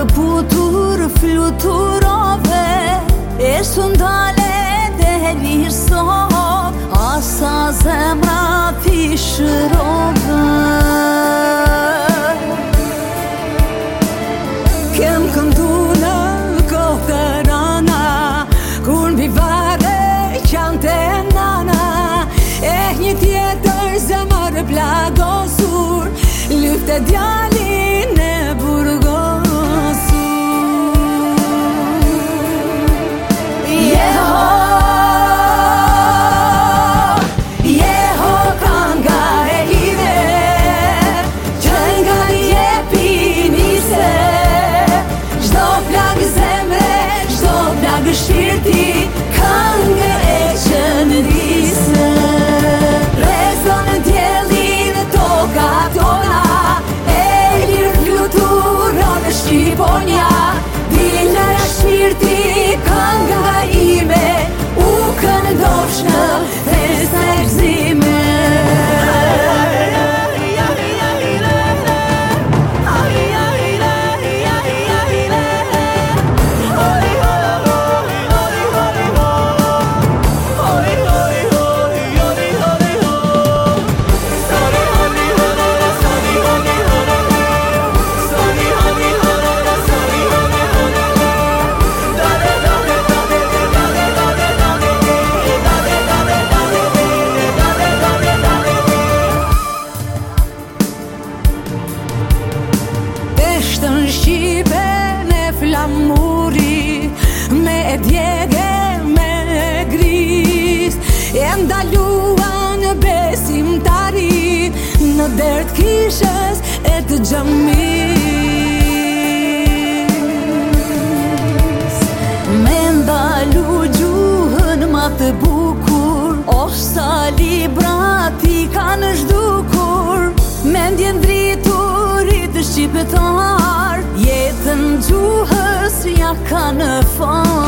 butur fluturove e sundale deri sot asa zemra pishrove kem këndu në kohë rana kur mbi vare qante nana e një tjetër zemër plagosur lyfte djalin e burgosur Jeho kanga e hive që nga jepi nise çdo plag zemre, çdo plag shpirti kanga e qëndrise rezon djellin toka tona e lir fluturon shqiponja dile shpirti kanga ime u këndosh në festa e gëzime Eshtën shqipe në flamuri me djegë me gris e ndaluan besimtari në dert kishës e të xhamis me ndalu gjuhën ma të bukur o sa librati kanë zhdukur me ndjen driturit shqipetar jetën gjuhës ja ka në fond